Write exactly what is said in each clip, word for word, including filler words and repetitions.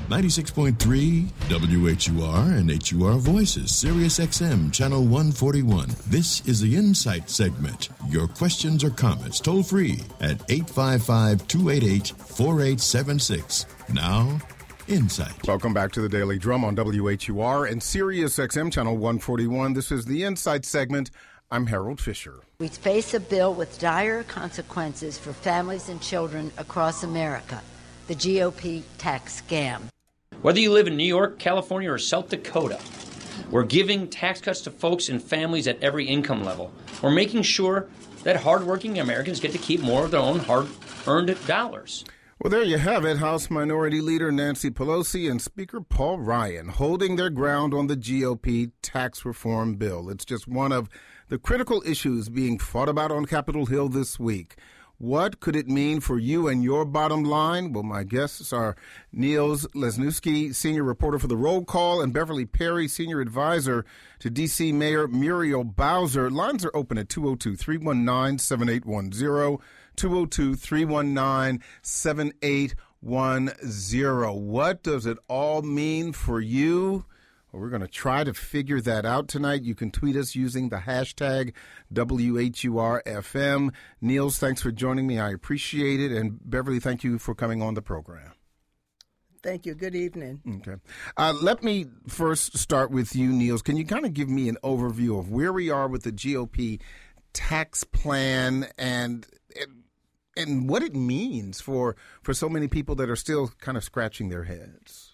ninety-six point three W H U R and H U R Voices, Sirius X M, Channel one forty-one. This is the Insight segment. Your questions or comments toll free at eight five five, two eight eight, four eight seven six. Now, Insight. Welcome back to the Daily Drum on W H U R and Sirius X M, Channel one forty-one. This is the Insight segment. I'm Harold Fisher. We face a bill with dire consequences for families and children across America, the G O P tax scam. Whether you live in New York, California, or South Dakota, we're giving tax cuts to folks and families at every income level. We're making sure that hardworking Americans get to keep more of their own hard-earned dollars. Well, there you have it. House Minority Leader Nancy Pelosi and Speaker Paul Ryan holding their ground on the G O P tax reform bill. It's just one of the critical issues being fought about on Capitol Hill this week. What could it mean for you and your bottom line? Well, my guests are Niels Lesniewski, senior reporter for The Roll Call, and Beverly Perry, senior advisor to D C Mayor Muriel Bowser. Lines are open at two oh two, three one nine, seven eight one zero, two oh two, three one nine, seven eight one zero. What does it all mean for you? Well, we're going to try to figure that out tonight. You can tweet us using the hashtag W H U R F M. Niels, thanks for joining me. I appreciate it. And Beverly, thank you for coming on the program. Thank you. Good evening. Okay. Uh, let me first start with you, Niels. Can you kind of give me an overview of where we are with the G O P tax plan and and what it means for, for so many people that are still kind of scratching their heads?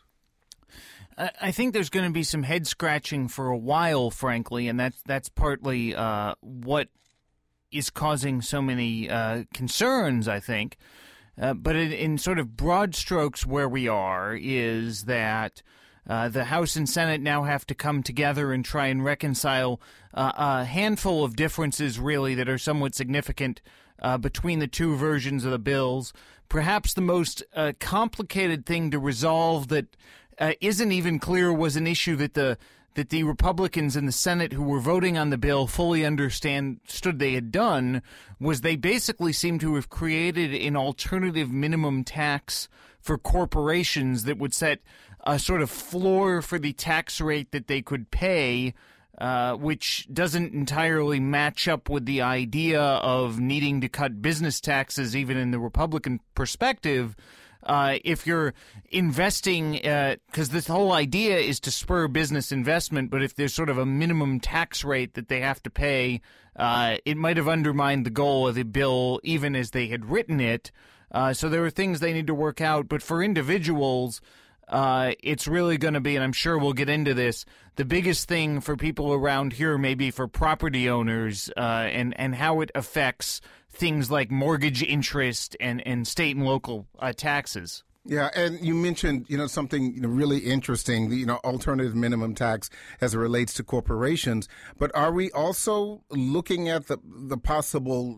I think there's going to be some head scratching for a while, frankly, and that's that's partly uh, what is causing so many uh, concerns, I think. Uh, but in, in sort of broad strokes, where we are is that uh, the House and Senate now have to come together and try and reconcile uh, a handful of differences, really, that are somewhat significant uh, between the two versions of the bills. Perhaps the most uh, complicated thing to resolve that Uh, isn't even clear was an issue that the that the Republicans in the Senate who were voting on the bill fully understood they had done was they basically seem to have created an alternative minimum tax for corporations that would set a sort of floor for the tax rate that they could pay, uh, which doesn't entirely match up with the idea of needing to cut business taxes, even in the Republican perspective. Uh, if you're investing, because uh, this whole idea is to spur business investment, but if there's sort of a minimum tax rate that they have to pay, uh, it might have undermined the goal of the bill even as they had written it. Uh, so there are things they need to work out. But for individuals, uh, it's really going to be, and I'm sure we'll get into this, the biggest thing for people around here, maybe for property owners, uh, and, and how it affects things like mortgage interest and, and state and local uh, taxes. Yeah, and you mentioned, you know, something you know, really interesting, the, you know, alternative minimum tax as it relates to corporations. But are we also looking at the the possible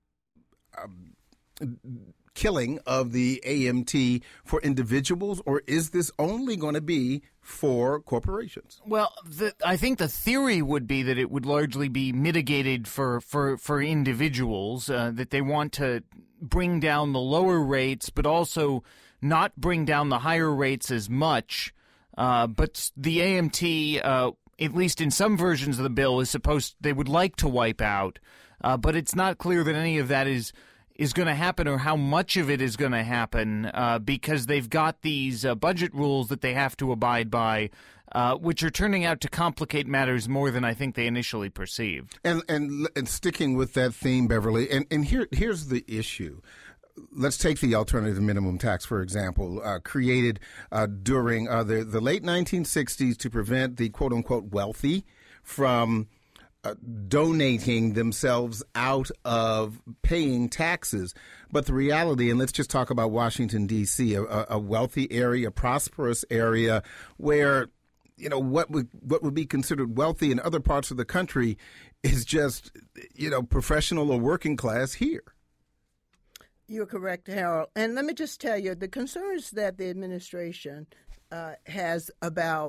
um, killing of the A M T for individuals, or is this only going to be for corporations? Well, the, I think the theory would be that it would largely be mitigated for, for, for individuals, uh, that they want to bring down the lower rates, but also not bring down the higher rates as much. Uh, but the A M T, uh, at least in some versions of the bill, is supposed, they would like to wipe out. Uh, but it's not clear that any of that is is going to happen or how much of it is going to happen uh, because they've got these uh, budget rules that they have to abide by, uh, which are turning out to complicate matters more than I think they initially perceived. And and, and sticking with that theme, Beverly, and, and here here's the issue. Let's take the alternative minimum tax, for example, uh, created uh, during uh, the, the late nineteen sixties to prevent the quote-unquote wealthy from Uh, donating themselves out of paying taxes. But the reality, and let's just talk about Washington, D C, a, a wealthy area, a prosperous area where, you know, what would, what would be considered wealthy in other parts of the country is just, you know, professional or working class here. You're correct, Harold. And let me just tell you, the concerns that the administration uh, has about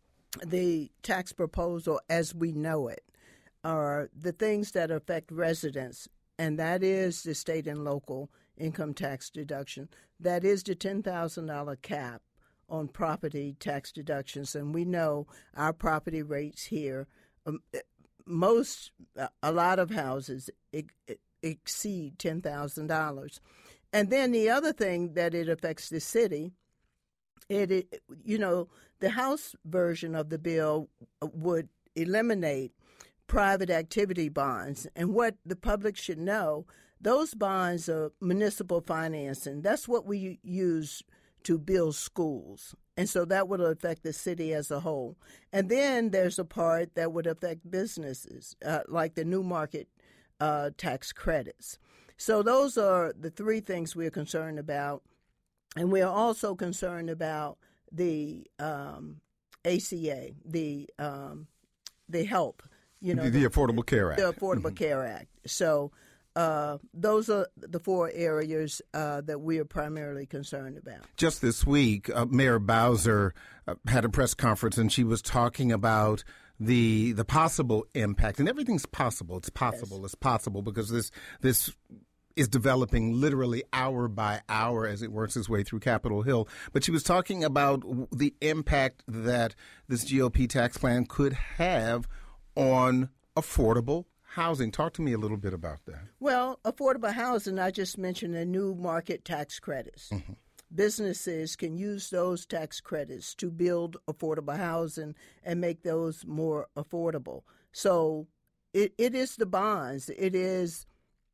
the tax proposal as we know it are the things that affect residents, and that is the state and local income tax deduction. That is the ten thousand dollars cap on property tax deductions. And we know our property rates here, um, most, a lot of houses ex- exceed ten thousand dollars. And then the other thing that it affects the city, it, it you know, the House version of the bill would eliminate private activity bonds. And what the public should know, those bonds are municipal financing. That's what we use to build schools. And so that would affect the city as a whole. And then there's a part that would affect businesses, uh, like the new market uh, tax credits. So those are the three things we're concerned about. And we are also concerned about the um, A C A, the um, the help, you know, the, the Affordable Care Act. The Affordable mm-hmm. Care Act. So uh, those are the four areas uh, that we are primarily concerned about. Just this week, uh, Mayor Bowser uh, had a press conference, and she was talking about the the possible impact. And everything's possible. It's possible. Yes. It's possible because this this. is developing literally hour by hour as it works its way through Capitol Hill. But she was talking about the impact that this G O P tax plan could have on affordable housing. Talk to me a little bit about that. Well, affordable housing, I just mentioned the new market tax credits. Mm-hmm. Businesses can use those tax credits to build affordable housing and make those more affordable. So it, it is the bonds. It is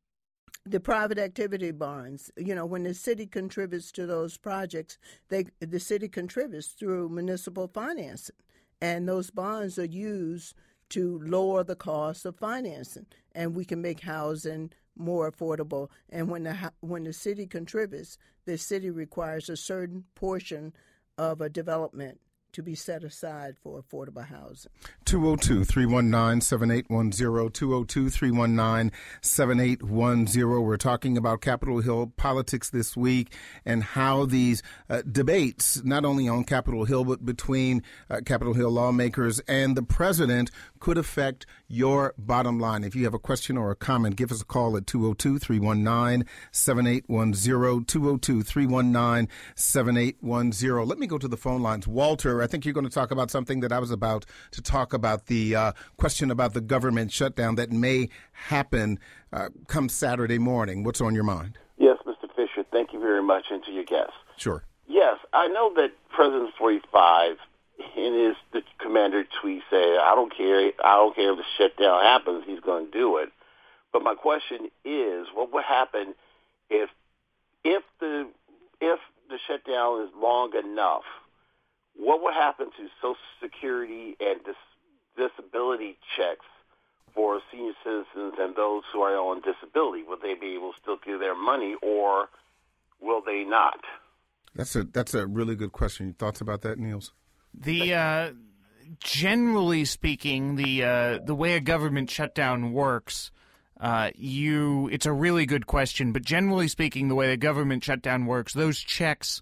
the private activity bonds. You know, when the city contributes to those projects, they the city contributes through municipal financing, and those bonds are used to lower the cost of financing, and we can make housing more affordable. And when the when the city contributes, the city requires a certain portion of a development to be set aside for affordable housing. two oh two, three one nine, seven eight one zero, two oh two, three one nine, seven eight one zero. We're talking about Capitol Hill politics this week and how these uh, debates, not only on Capitol Hill, but between uh, Capitol Hill lawmakers and the president, could affect your bottom line. If you have a question or a comment, give us a call at two oh two, three one nine, seven eight one zero, two oh two, three one nine, seven eight one zero. Let me go to the phone lines. Walter, I think you're going to talk about something that I was about to talk about, the uh, question about the government shutdown that may happen uh, come Saturday morning. What's on your mind? Yes, Mister Fisher, thank you very much, and to your guests. Sure. Yes, I know that President forty-five in his the commander tweet said, I don't care, I don't care if the shutdown happens, he's going to do it. But my question is, what would happen if if the if the shutdown is long enough? What would happen to Social Security and dis- disability checks for senior citizens and those who are on disability? Will they be able to still get their money, or will they not? That's a that's a really good question. Thoughts about that, Niels? The uh, generally speaking, the uh, the way a government shutdown works, uh, you it's a really good question. But generally speaking, the way the government shutdown works, those checks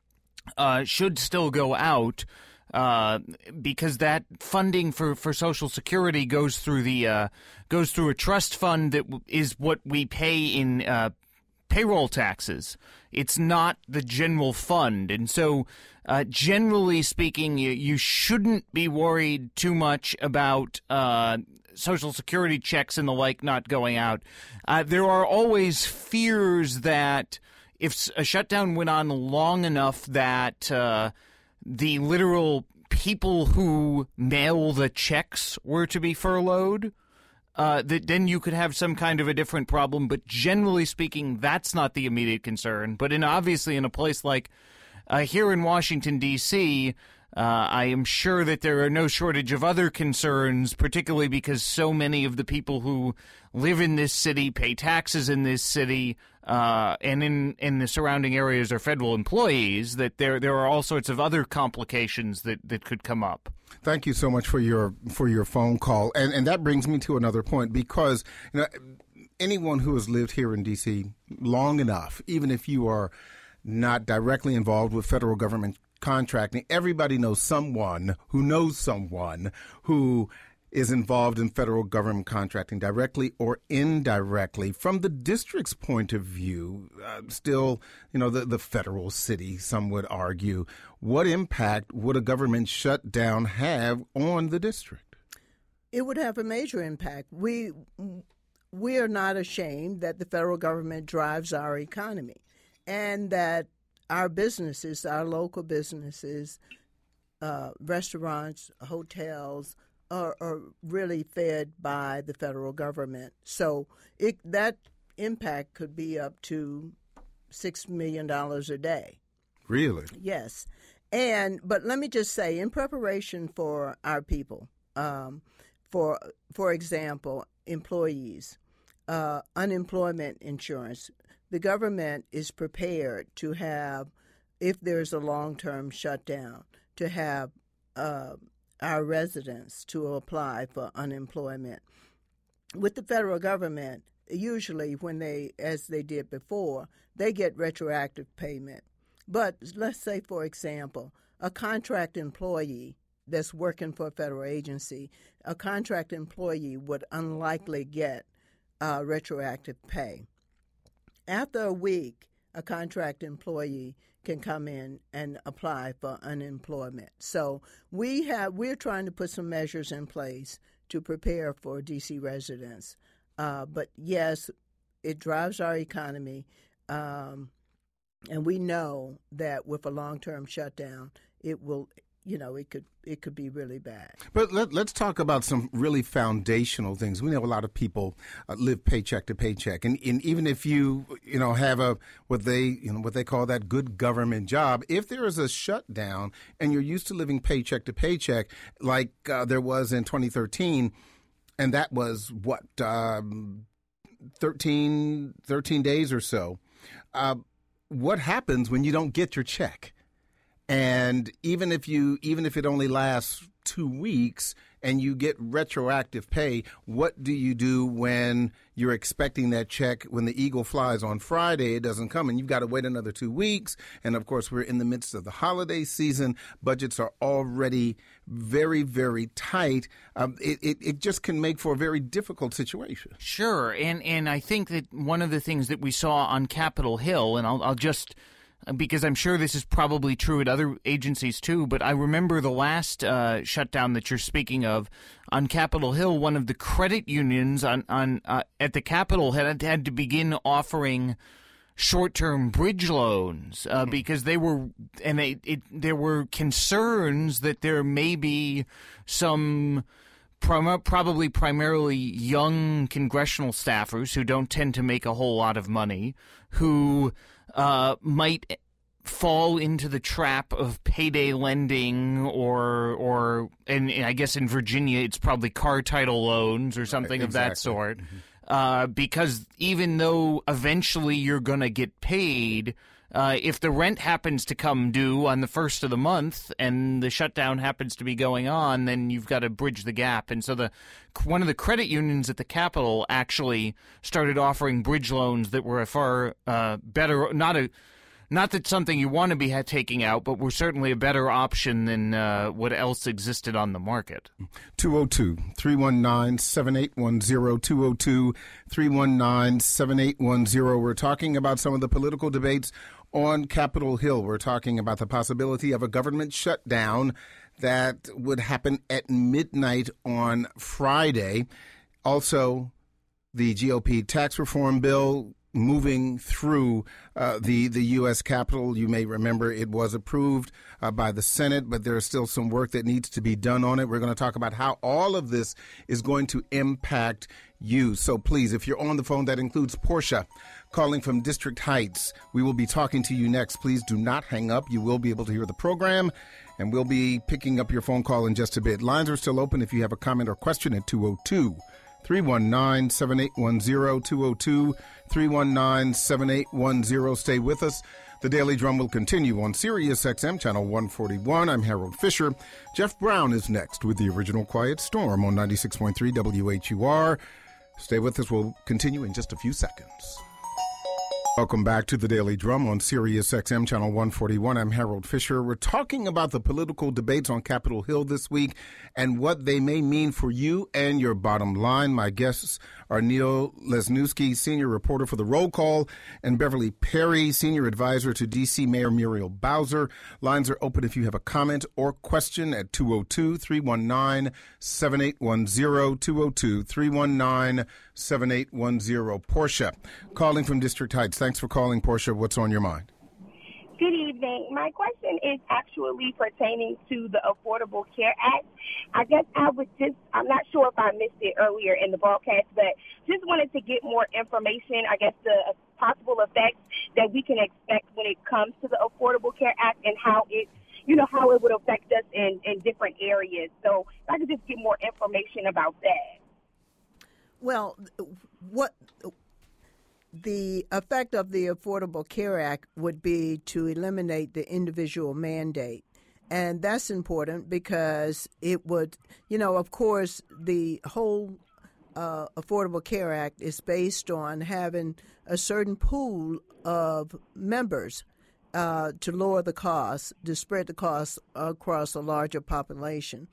Uh, should still go out uh, because that funding for, for Social Security goes through the uh, goes through a trust fund that w- is what we pay in uh, payroll taxes. It's not the general fund, and so uh, generally speaking, you, you shouldn't be worried too much about uh, Social Security checks and the like not going out. Uh, there are always fears that if a shutdown went on long enough that uh, the literal people who mail the checks were to be furloughed, uh, that then you could have some kind of a different problem. But generally speaking, that's not the immediate concern. But in obviously in a place like uh, here in Washington, D C, uh, I am sure that there are no shortage of other concerns, particularly because so many of the people who live in this city, pay taxes in this city, uh, and in, in the surrounding areas are federal employees, that there there are all sorts of other complications that, that could come up. Thank you so much for your for your phone call. And and that brings me to another point, because you know, anyone who has lived here in D C long enough, even if you are not directly involved with federal government contracting, everybody knows someone who knows someone who is involved in federal government contracting directly or indirectly. From the district's point of view, uh, still, you know, the, the federal city, some would argue, what impact would a government shutdown have on the district? It would have a major impact. We we are not ashamed that the federal government drives our economy and that our businesses, our local businesses, uh, restaurants, hotels, are, are really fed by the federal government. So it, that impact could be up to six million dollars a day. Really? Yes. And but let me just say, in preparation for our people, um, for for example, employees, uh, unemployment insurance, the government is prepared to have, if there's a long-term shutdown, to have uh, our residents to apply for unemployment. With the federal government, usually when they, as they did before, they get retroactive payment. But let's say, for example, a contract employee that's working for a federal agency, a contract employee would unlikely get uh, retroactive pay. After a week, a contract employee can come in and apply for unemployment. So we have we're trying to put some measures in place to prepare for D C residents. Uh, but yes, it drives our economy, um, and we know that with a long-term shutdown, it will. You know, it could it could be really bad. But let, let's talk about some really foundational things. We know a lot of people uh, live paycheck to paycheck, and, and even if you you know have a what they you know what they call that good government job, if there is a shutdown and you're used to living paycheck to paycheck, like uh, there was in twenty thirteen, and that was what um, thirteen, thirteen days or so. Uh, what happens when you don't get your check? And even if you, even if it only lasts two weeks and you get retroactive pay, what do you do when you're expecting that check? When the eagle flies on Friday, it doesn't come, and you've got to wait another two weeks. And of course, we're in the midst of the holiday season. Budgets are already very, very tight. Um, it, it, it just can make for a very difficult situation. Sure, and and I think that one of the things that we saw on Capitol Hill, and I'll, I'll just. Because I'm sure this is probably true at other agencies too, but I remember the last uh, shutdown that you're speaking of on Capitol Hill. One of the credit unions on on uh, at the Capitol had had to begin offering short-term bridge loans uh, mm-hmm. because they were and they it, there were concerns that there may be some. Prim- probably primarily young congressional staffers who don't tend to make a whole lot of money, who uh, might fall into the trap of payday lending or, or and, and I guess in Virginia it's probably car title loans or something right, exactly. of that sort. Mm-hmm. Uh, because even though eventually you're going to get paid, Uh, if the rent happens to come due on the first of the month and the shutdown happens to be going on, then you've got to bridge the gap. And so the one of the credit unions at the Capitol actually started offering bridge loans that were a far uh, better, not a, not that something you want to be taking out, but were certainly a better option than uh, what else existed on the market. two oh two, three one nine, seven eight one zero, two oh two, three one nine, seven eight one zero. We're talking about some of the political debates on Capitol Hill. We're talking about the possibility of a government shutdown that would happen at midnight on Friday. Also, the G O P tax reform bill moving through uh, the, the U S Capitol. You may remember it was approved uh, by the Senate, but there's still some work that needs to be done on it. We're going to talk about how all of this is going to impact you. So please, if you're on the phone, that includes Portia calling from District Heights. We will be talking to you next. Please do not hang up. You will be able to hear the program, and we'll be picking up your phone call in just a bit. Lines are still open if you have a comment or question at two oh two, three one nine, seven eight one zero, two oh two, three one nine, seven eight one zero. Stay with us. The Daily Drum will continue on Sirius X M, Channel one forty-one. I'm Harold Fisher. Jeff Brown is next with the original Quiet Storm on ninety-six point three W H U R. Stay with us. We'll continue in just a few seconds. Welcome back to the Daily Drum on Sirius X M Channel one forty-one. I'm Harold Fisher. We're talking about the political debates on Capitol Hill this week and what they may mean for you and your bottom line. My guests are Neil Lesniewski, senior reporter for The Roll Call, and Beverly Perry, senior advisor to D C Mayor Muriel Bowser. Lines are open if you have a comment or question at two oh two, three one nine, seven eight one zero, two oh two, three one nine, seven eight one zero. Portia, calling from District Heights. Thanks for calling, Portia. What's on your mind? Good evening. My question is actually pertaining to the Affordable Care Act. I guess I was just, I'm not sure if I missed it earlier in the broadcast, but just wanted to get more information, I guess, the possible effects that we can expect when it comes to the Affordable Care Act and how it, you know, how it would affect us in, in different areas. So if I could just get more information about that. Well, what... The effect of the Affordable Care Act would be to eliminate the individual mandate. And that's important because it would, you know, of course, the whole uh, Affordable Care Act is based on having a certain pool of members uh, to lower the cost, to spread the cost across a larger population.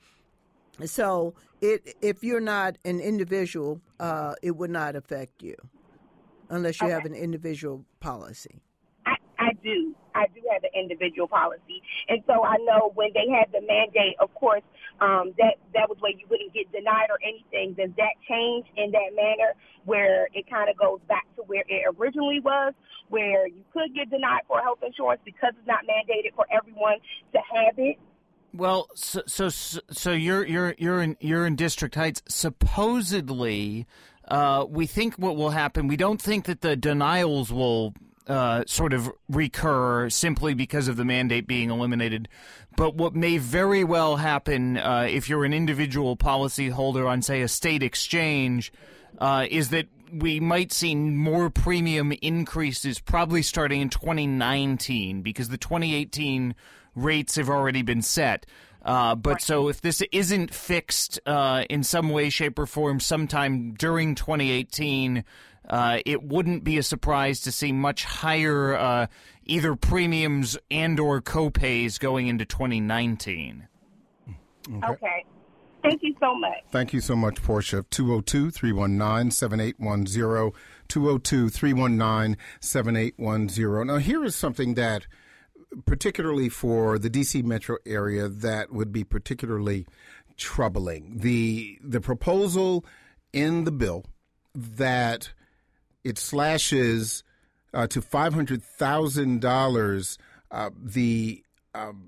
So it, if you're not an individual, uh, it would not affect you. Unless you okay. have an individual policy. I, I do. I do have an individual policy. And so I know when they had the mandate, of course, um, that, that was where you wouldn't get denied or anything. Does that change in that manner where it kind of goes back to where it originally was, where you could get denied for health insurance because it's not mandated for everyone to have it? Well, so so so you're you're you're in you're in District Heights. Supposedly, uh, we think what will happen. We don't think that the denials will uh, sort of recur simply because of the mandate being eliminated. But what may very well happen uh, if you're an individual policyholder on, say, a state exchange, uh, is that we might see more premium increases probably starting in twenty nineteen because the twenty eighteen rates have already been set. Uh, but so if this isn't fixed uh, in some way, shape, or form sometime during twenty eighteen, uh, it wouldn't be a surprise to see much higher uh, either premiums and or co-pays going into twenty nineteen. Okay. okay. Thank you so much. Thank you so much, Portia. two oh two, three one nine, seven eight one zero, two oh two, three one nine, seven eight one zero. Now, here is something that particularly for the D C metro area, that would be particularly troubling. The the proposal in the bill that it slashes uh, to five hundred thousand dollars uh, the um,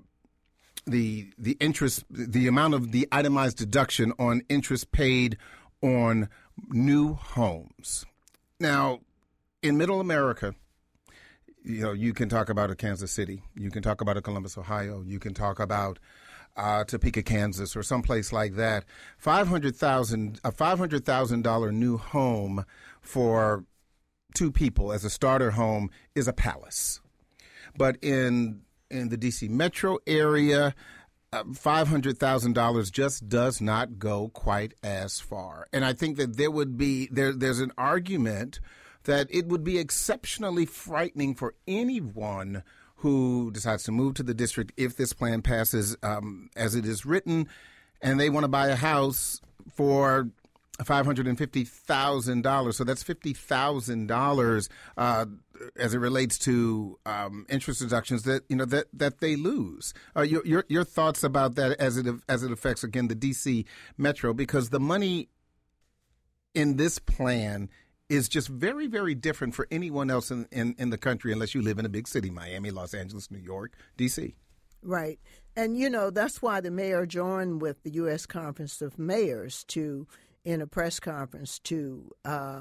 the the interest, the amount of the itemized deduction on interest paid on new homes. Now, in Middle America, you know, you can talk about a Kansas City, you can talk about a Columbus, Ohio, you can talk about uh, Topeka, Kansas, or someplace like that. Five hundred thousand, a five hundred thousand dollar new home for two people as a starter home is a palace. But in in the D C metro area, uh, five hundred thousand dollars just does not go quite as far. And I think that there would be there there's an argument that it would be exceptionally frightening for anyone who decides to move to the district if this plan passes um, as it is written, and they want to buy a house for five hundred fifty thousand dollars. So that's fifty thousand dollars uh, as it relates to um, interest deductions that you know that, that they lose. Uh, your, your your thoughts about that as it as it affects again the D C metro, because the money in this plan is just very, very different for anyone else in, in, in the country unless you live in a big city, Miami, Los Angeles, New York, D C. Right. And, you know, that's why the mayor joined with the U S Conference of Mayors to, in a press conference, to uh,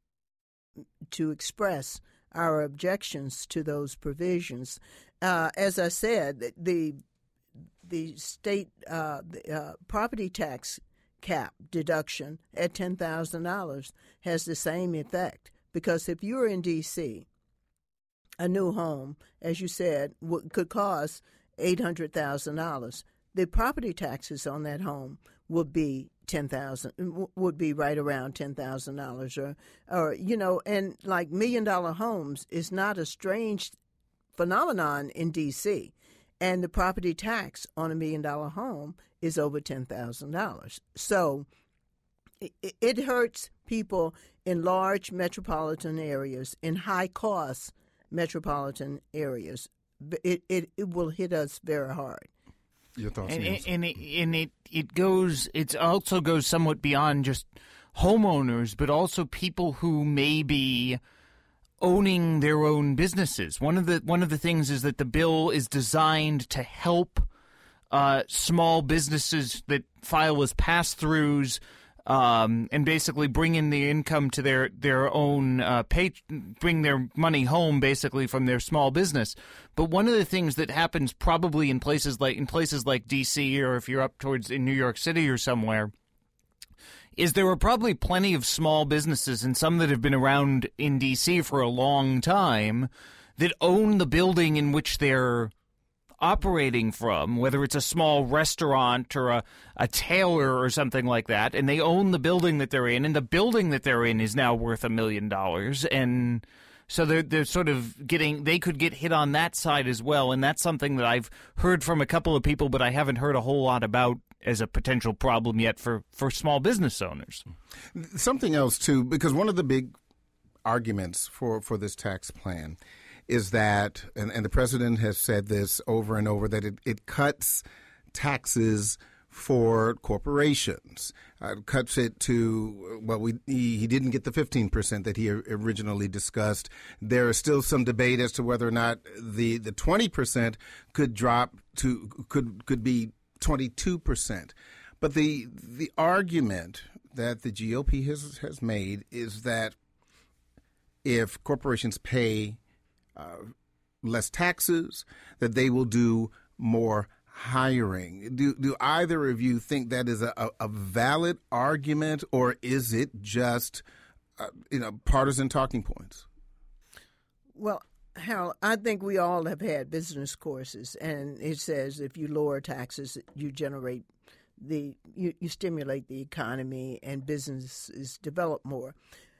to express our objections to those provisions. Uh, as I said, the the state uh, the, uh, property tax cap deduction at ten thousand dollars has the same effect, because if you're in D C, a new home, as you said, w- could cost eight hundred thousand dollars. The property taxes on that home would be ten thousand would be right around ten thousand dollars, or or you know, and like million dollar homes is not a strange phenomenon in D C, and the property tax on a million dollar home is over ten thousand dollars. So it, it hurts people in large metropolitan areas, in high cost metropolitan areas. It, it it will hit us very hard. Your thoughts, and, Niels? and, it, and it it goes it also goes somewhat beyond just homeowners, but also people who may be owning their own businesses. One of the one of the things is that the bill is designed to help uh, small businesses that file as pass-throughs um, and basically bring in the income to their their own uh, pay, bring their money home basically from their small business. But one of the things that happens probably in places like in places like D C, or if you're up towards in New York City or somewhere, is there are probably plenty of small businesses, and some that have been around in D C for a long time, that own the building in which they're operating from, whether it's a small restaurant or a, a tailor or something like that, and they own the building that they're in, and the building that they're in is now worth a million dollars, and so they're, they're sort of getting, they could get hit on that side as well, and that's something that I've heard from a couple of people, but I haven't heard a whole lot about as a potential problem yet for, for small business owners. Something else, too, because one of the big arguments for, for this tax plan is that, and, and the president has said this over and over, that it, it cuts taxes for corporations. Uh, cuts it to, well, we he, he didn't get the fifteen percent that he originally discussed. There is still some debate as to whether or not the, the twenty percent could drop to, could could be twenty-two percent. But the the argument that the G O P has, has made is that if corporations pay uh, less taxes, that they will do more hiring. Do do either of you think that is a, a valid argument, or is it just uh, you know partisan talking points? Well, Harold, I think we all have had business courses, and it says if you lower taxes, you generate the you, you stimulate the economy and businesses develop more.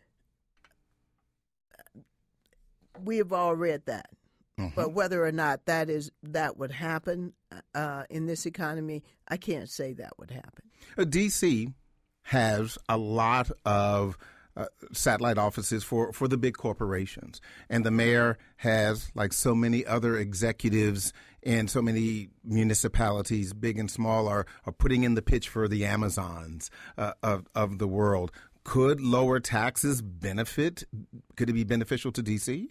We have all read that. Mm-hmm. But whether or not that is that would happen uh, in this economy, I can't say that would happen. Uh, D C has a lot of uh, satellite offices for, for the big corporations. And the mayor has, like so many other executives in so many municipalities, big and small, are, are putting in the pitch for the Amazons uh, of, of the world. Could lower taxes benefit? Could it be beneficial to D C?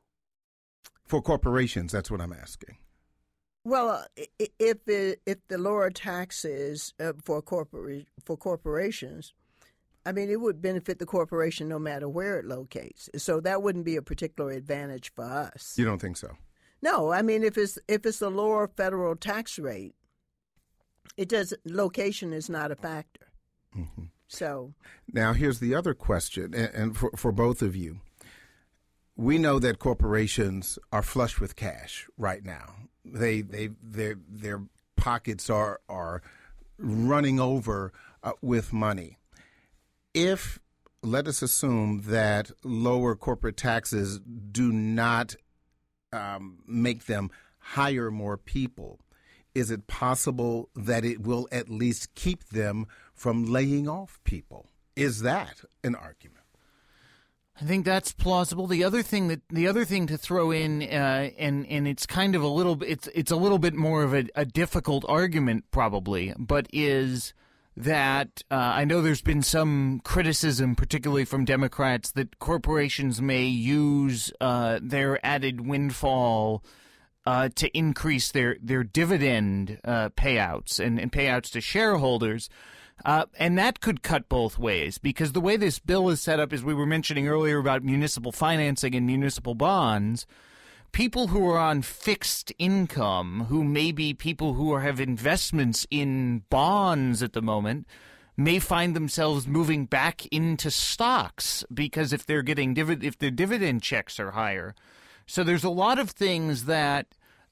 For corporations, that's what I'm asking. Well, uh, if the if the lower taxes uh, for corpora- for corporations, I mean, it would benefit the corporation no matter where it locates. So that wouldn't be a particular advantage for us. You don't think so? No, I mean, if it's if it's a lower federal tax rate, it does location is not a factor. Mm-hmm. So now here's the other question, and, and for for both of you. We know that corporations are flush with cash right now. They they their their pockets are are running over uh, with money. If let us assume that lower corporate taxes do not um, make them hire more people, is it possible that it will at least keep them from laying off people? Is that an argument? I think that's plausible. The other thing that the other thing to throw in, uh, and and it's kind of a little bit it's it's a little bit more of a, a difficult argument probably, but is that uh, I know there's been some criticism, particularly from Democrats, that corporations may use uh, their added windfall uh, to increase their their dividend uh, payouts and, and payouts to shareholders. Uh, and that could cut both ways, because the way this bill is set up, as we were mentioning earlier about municipal financing and municipal bonds, people who are on fixed income, who may be people who are, have investments in bonds at the moment, may find themselves moving back into stocks because if they're getting divid- if their dividend checks are higher. So there's a lot of things that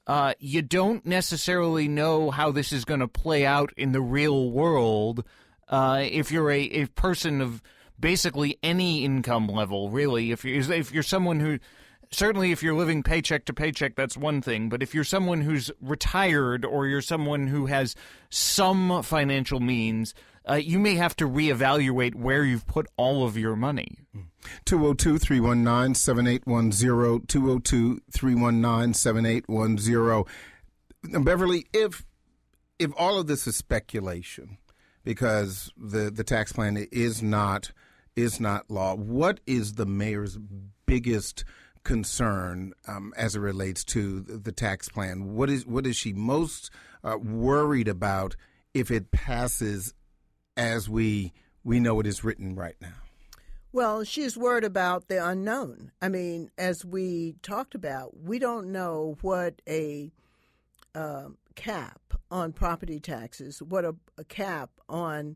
uh, you don't necessarily know how this is going to play out in the real world. Uh, if you're a, a person of basically any income level, really, if you're, if you're someone who, certainly if you're living paycheck to paycheck, that's one thing. But if you're someone who's retired or you're someone who has some financial means, uh, you may have to reevaluate where you've put all of your money. two oh two, three one nine, seven eight one zero, two oh two, three one nine, seven eight one zero. Beverly, if if all of this is speculation, because the, the tax plan is not is not law, what is the mayor's biggest concern um, as it relates to the tax plan? What is what is she most uh, worried about if it passes as we we know it is written right now? Well, she's worried about the unknown. I mean, as we talked about, we don't know what a uh, cap on property taxes, what a, a cap on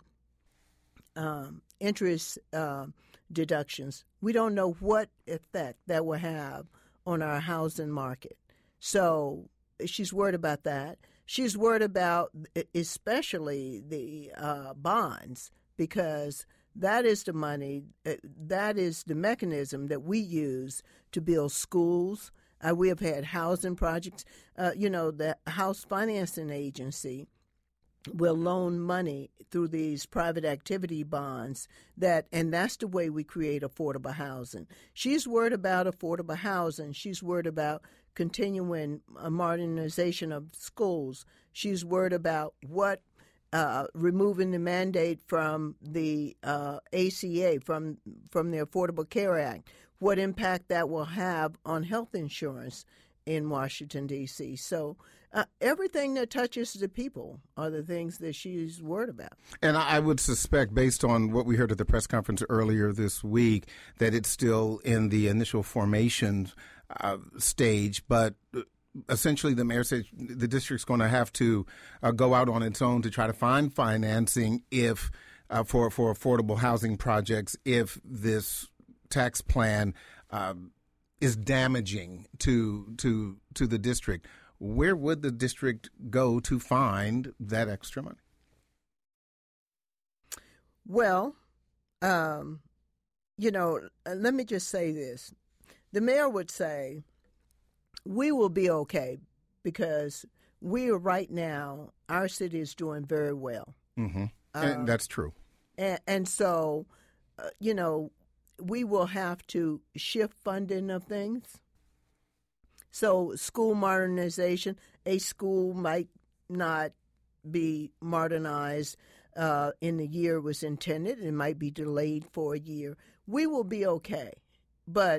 um, interest uh, deductions. We don't know what effect that will have on our housing market. So she's worried about that. She's worried about especially the uh, bonds, because that is the money, that is the mechanism that we use to build schools. Uh, we have had housing projects. Uh, you know, the House Financing Agency will loan money through these private activity bonds, that, and that's the way we create affordable housing. She's worried about affordable housing. She's worried about continuing a modernization of schools. She's worried about what Uh, removing the mandate from the uh, A C A, from from the Affordable Care Act, what impact that will have on health insurance in Washington, D C So uh, everything that touches the people are the things that she's worried about. And I would suspect, based on what we heard at the press conference earlier this week, that it's still in the initial formation uh, stage, but essentially, the mayor said the district's going to have to uh, go out on its own to try to find financing if uh, for for affordable housing projects if this tax plan uh, is damaging to to to the district. Where would the district go to find that extra money? Well, um, you know, let me just say this: the mayor would say, we will be okay because we are right now, our city is doing very well. Mm-hmm. And uh, that's true. And, and so, uh, you know, we will have to shift funding of things. So school modernization, a school might not be modernized uh, in the year it was intended. It might be delayed for a year. We will be okay. But,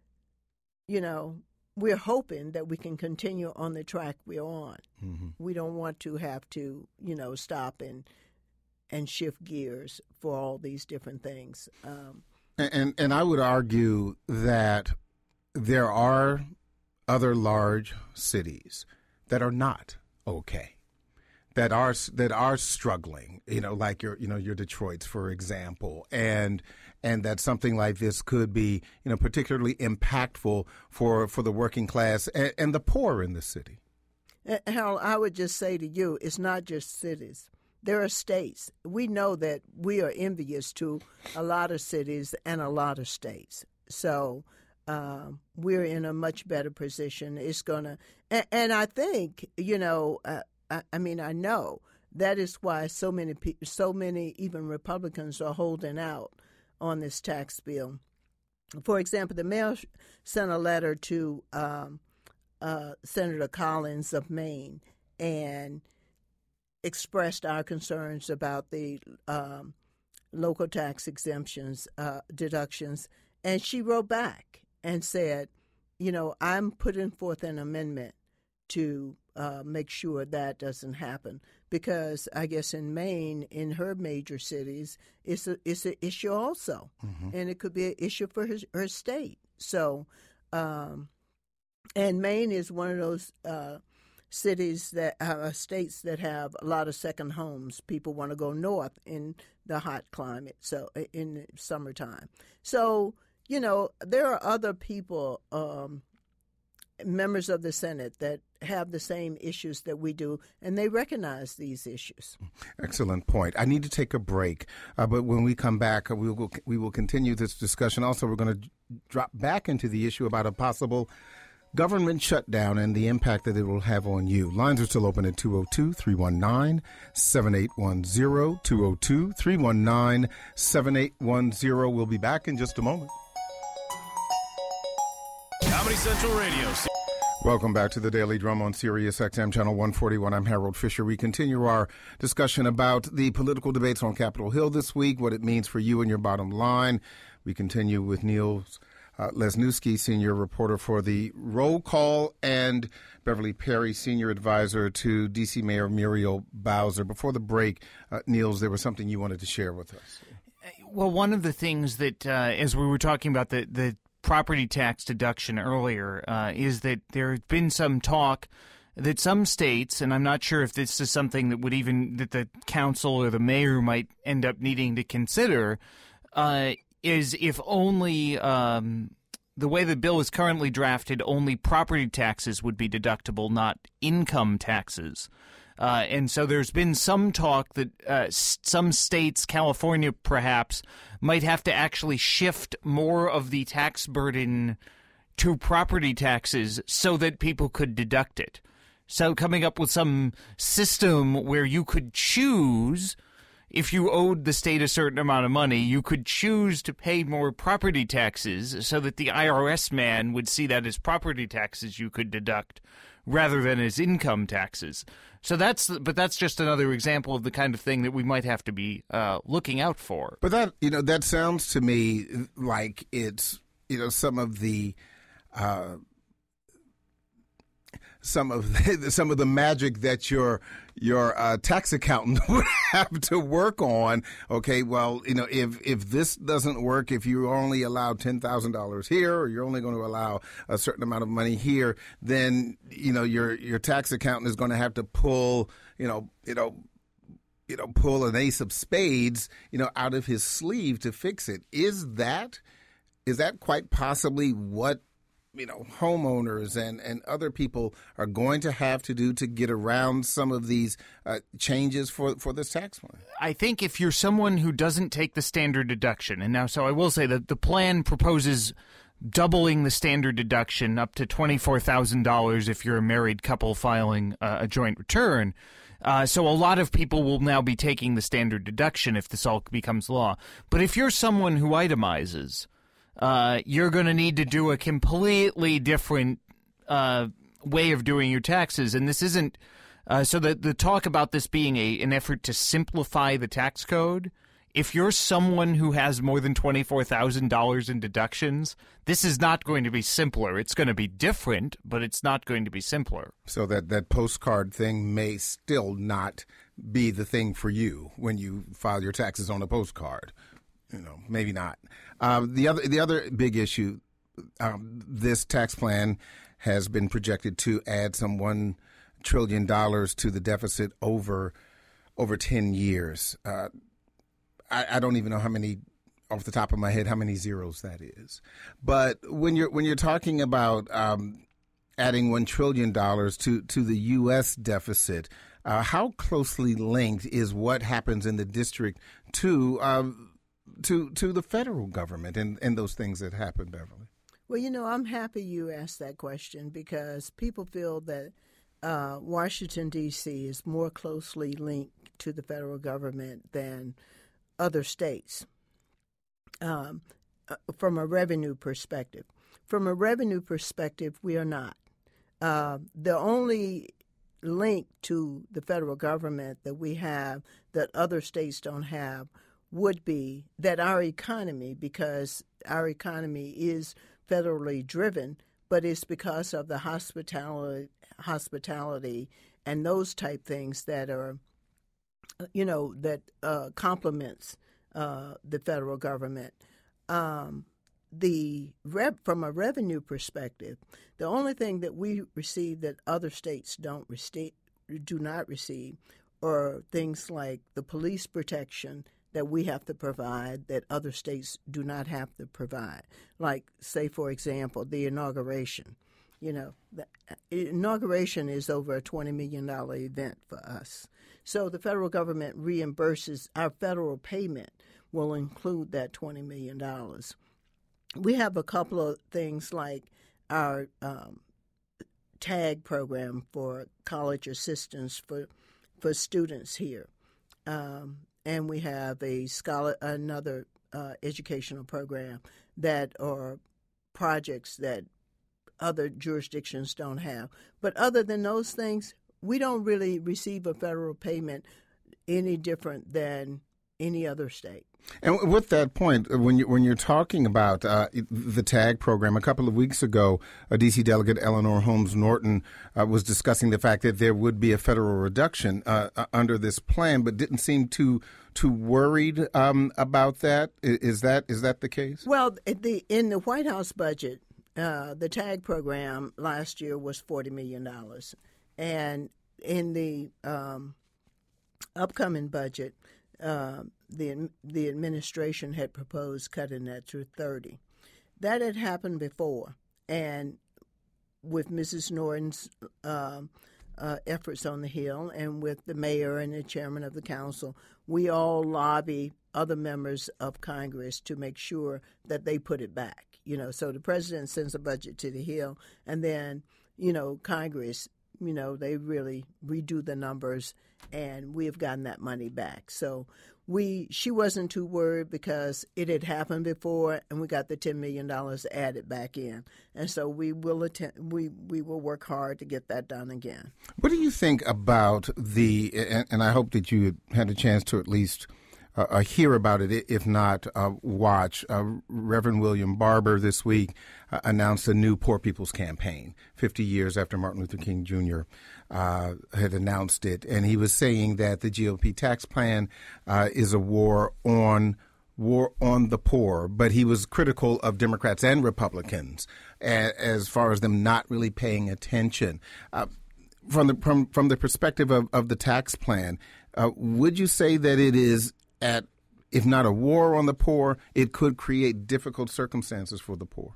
you know, we're hoping that we can continue on the track we're on. Mm-hmm. We don't want to have to, you know, stop and and shift gears for all these different things. Um, and, and and I would argue that there are other large cities that are not okay, that are that are struggling. You know, like your you know your Detroits, for example, and. And that something like this could be, you know, particularly impactful for, for the working class and, and the poor in the city. Harold, I would just say to you, it's not just cities. There are states. We know that we are envious to a lot of cities and a lot of states. So um, we're in a much better position. It's going to, and, and I think, you know, uh, I, I mean, I know that is why so many people, so many even Republicans are holding out on this tax bill. For example, the mayor sent a letter to um, uh, Senator Collins of Maine and expressed our concerns about the um, local tax exemptions, uh, deductions, and she wrote back and said, you know, I'm putting forth an amendment to uh, make sure that doesn't happen. Because I guess in Maine, in her major cities, it's a it's an issue also, mm-hmm. and it could be an issue for her, her state. So, um, and Maine is one of those uh, cities that uh, states that have a lot of second homes. People want to go north in the hot climate, so in the summertime. So you know there are other people. Um, members of the Senate that have the same issues that we do, and they recognize these issues. Excellent point. I need to take a break, uh, but when we come back, uh, we will we will continue this discussion. Also, we're going to drop back into the issue about a possible government shutdown and the impact that it will have on you. Lines are still open at two oh two, three one nine, seven eight one zero, two oh two, three one nine, seven eight one zero. We'll be back in just a moment. Comedy Central Radio. Welcome back to the Daily Drum on Sirius X M Channel one forty-one. I'm Harold Fisher. We continue our discussion about the political debates on Capitol Hill this week, what it means for you and your bottom line. We continue with Niels uh, Lesniewski, senior reporter for the Roll Call, and Beverly Perry, senior advisor to D C Mayor Muriel Bowser. Before the break, uh, Niels, there was something you wanted to share with us. Well, one of the things that, uh, as we were talking about the, the property tax deduction earlier, uh, is that there has been some talk that some states, and I'm not sure if this is something that would even that the council or the mayor might end up needing to consider, uh, is if only um, the way the bill is currently drafted, only property taxes would be deductible, not income taxes. Uh, and so there's been some talk that uh, s- some states, California perhaps, might have to actually shift more of the tax burden to property taxes so that people could deduct it. So coming up with some system where you could choose, if you owed the state a certain amount of money, you could choose to pay more property taxes so that the I R S man would see that as property taxes you could deduct rather than as income taxes. So that's, but that's just another example of the kind of thing that we might have to be uh, looking out for. But that, you know, that sounds to me like it's, you know, some of the, uh, some of the, some of the magic that your your uh, tax accountant would have to work on. Okay, well, you know, if if this doesn't work, if you only allow ten thousand dollars here, or you're only going to allow a certain amount of money here, then you know your your tax accountant is going to have to pull, you know, you know. you know, pull an ace of spades, you know, out of his sleeve to fix it. Is that, is that quite possibly what, you know, homeowners and, and other people are going to have to do to get around some of these uh, changes for, for this tax plan? I think if you're someone who doesn't take the standard deduction, and now, so I will say that the plan proposes doubling the standard deduction up to twenty-four thousand dollars if you're a married couple filing uh, a joint return. Uh, so a lot of people will now be taking the standard deduction if this all becomes law. But if you're someone who itemizes, uh, you're going to need to do a completely different uh, way of doing your taxes. And this isn't uh, – so the, the talk about this being a an effort to simplify the tax code, if you're someone who has more than twenty-four thousand dollars in deductions, this is not going to be simpler. It's going to be different, but it's not going to be simpler. So that, that postcard thing may still not be the thing for you when you file your taxes on a postcard. You know, maybe not. Um, the other the other big issue, um, this tax plan has been projected to add some one trillion dollars to the deficit over over ten years. Uh, I, I don't even know how many, off the top of my head, how many zeros that is. But when you're when you're talking about um, adding one trillion dollars to, to the U S deficit, uh, how closely linked is what happens in the district to uh, to to the federal government and, and those things that happen, Beverly? Well, you know, I'm happy you asked that question because people feel that uh, Washington, D C is more closely linked to the federal government than other states um, uh, from a revenue perspective. From a revenue perspective, we are not. Uh, the only link to the federal government that we have that other states don't have would be that our economy, because our economy is federally driven, but it's because of the hospitality, hospitality and those type things that are you know, that uh, complements uh, the federal government. Um, the rev- from a revenue perspective, the only thing that we receive that other states don't receive, do not receive, are things like the police protection that we have to provide that other states do not have to provide. Like, say, for example, the inauguration. You know, the inauguration is over a twenty million dollars event for us. So the federal government reimburses, our federal payment will include that twenty million dollars. We have a couple of things like our um, TAG program for college assistance for for students here. Um, and we have a scholar, another uh, educational program that are projects that other jurisdictions don't have. But other than those things, we don't really receive a federal payment any different than any other state. And with that point, when you when you're talking about uh, the TAG program, a couple of weeks ago, a D C delegate Eleanor Holmes Norton uh, was discussing the fact that there would be a federal reduction uh, under this plan, but didn't seem too too worried um, about that. Is that is that the case? Well, the in the White House budget, uh, the TAG program last year was forty million dollars, and in the um, upcoming budget, Uh, the the administration had proposed cutting that to thirty. That had happened before, and with Missus Norton's uh, uh, efforts on the Hill, and with the mayor and the chairman of the council, we all lobby other members of Congress to make sure that they put it back. You know, so the president sends a budget to the Hill, and then you know Congress, you know, they really redo the numbers, and we have gotten that money back. So we, she wasn't too worried because it had happened before, and we got the ten million dollars added back in. And so we will attend, we, we will work hard to get that done again. What do you think about the, and, and I hope that you had a chance to at least uh, uh, hear about it, if not uh, watch. Uh, Reverend William Barber this week uh, announced a new Poor People's Campaign, fifty years after Martin Luther King Junior Uh, had announced it. And he was saying that the G O P tax plan uh, is a war on war on the poor, but he was critical of Democrats and Republicans as, as far as them not really paying attention. Uh, from the from, from the perspective of, of the tax plan, uh, would you say that it is at, if not a war on the poor, it could create difficult circumstances for the poor?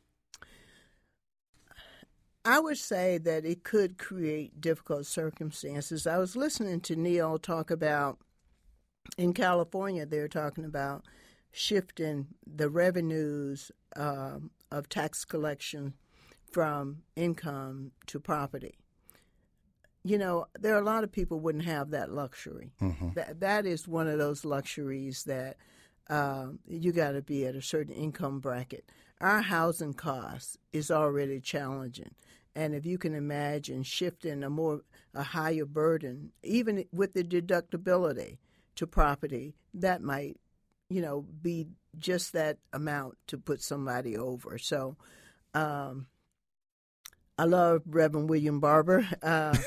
I would say that it could create difficult circumstances. I was listening to Neil talk about, in California, they're talking about shifting the revenues um, of tax collection from income to property. You know, there are a lot of people wouldn't have that luxury. Mm-hmm. That that is one of those luxuries that um, you got to be at a certain income bracket. Our housing cost is already challenging. And if you can imagine shifting a more a higher burden, even with the deductibility to property, that might, you know, be just that amount to put somebody over. So um, I love Reverend William Barber. Uh,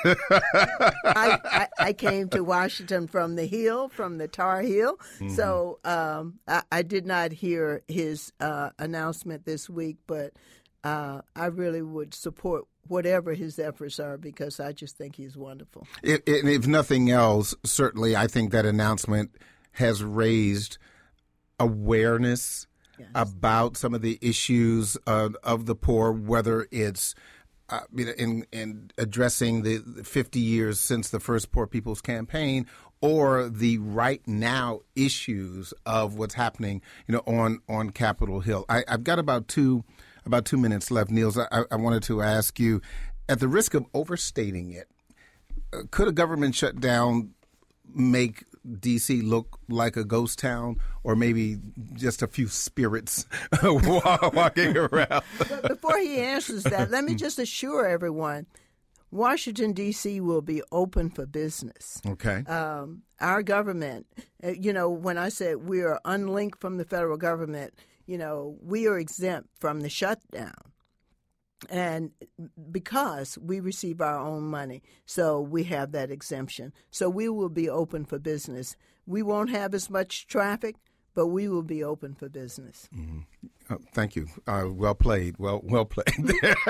I, I, I came to Washington from the Hill, from the Tar Heel. Mm-hmm. So um, I, I did not hear his uh, announcement this week, but Uh, I really would support whatever his efforts are because I just think he's wonderful. If, if nothing else, certainly I think that announcement has raised awareness yes. about some of the issues of, of the poor, whether it's uh, in, in addressing the fifty years since the first Poor People's Campaign or the right now issues of what's happening, you know, on, on Capitol Hill. I, I've got about two About two minutes left, Niels. I, I wanted to ask you, at the risk of overstating it, uh, could a government shutdown make D C look like a ghost town, or maybe just a few spirits walking around? But before he answers that, let me just assure everyone, Washington, D C will be open for business. Okay. Um, our government, uh, you know, when I said we are unlinked from the federal government, you know, we are exempt from the shutdown. And because we receive our own money, so we have that exemption. So we will be open for business. We won't have as much traffic, but we will be open for business. Mm-hmm. Oh, thank you. Uh, well played. Well, well played.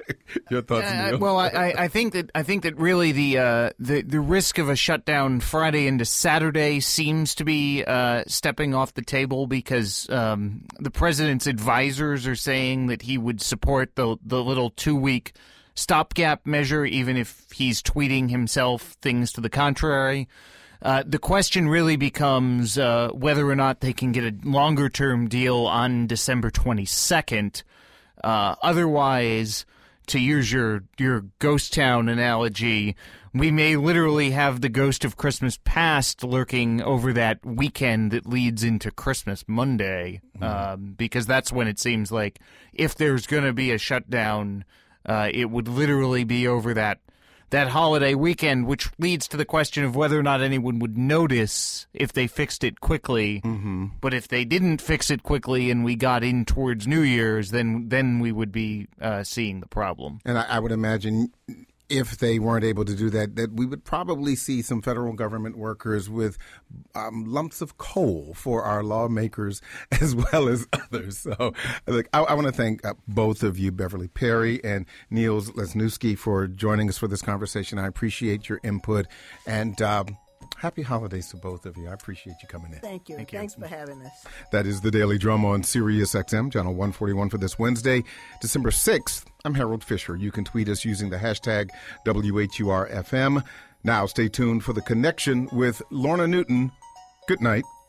Your thoughts, Uh, Neil? well, I, I think that I think that really the uh, the the risk of a shutdown Friday into Saturday seems to be uh, stepping off the table because um, the president's advisors are saying that he would support the the little two week stopgap measure, even if he's tweeting himself things to the contrary. Uh, the question really becomes uh, whether or not they can get a longer term deal on December twenty-second. Uh, otherwise, to use your, your ghost town analogy, we may literally have the ghost of Christmas past lurking over that weekend that leads into Christmas Monday, mm. um, because that's when it seems like if there's going to be a shutdown, uh, it would literally be over that that holiday weekend, which leads to the question of whether or not anyone would notice if they fixed it quickly. Mm-hmm. But if they didn't fix it quickly and we got in towards New Year's, then then we would be uh, seeing the problem. And I, I would imagine if they weren't able to do that, that we would probably see some federal government workers with um, lumps of coal for our lawmakers as well as others. So look, I, I want to thank uh, both of you, Beverly Perry and Neil Lesniewski, for joining us for this conversation. I appreciate your input, and um, happy holidays to both of you. I appreciate you coming in. Thank you. Thank you. Thanks for having us. That is the Daily Drum on Sirius X M, channel one forty-one for this Wednesday, December sixth. I'm Harold Fisher. You can tweet us using the hashtag W H U R F M. Now stay tuned for The Connection with Lorna Newton. Good night.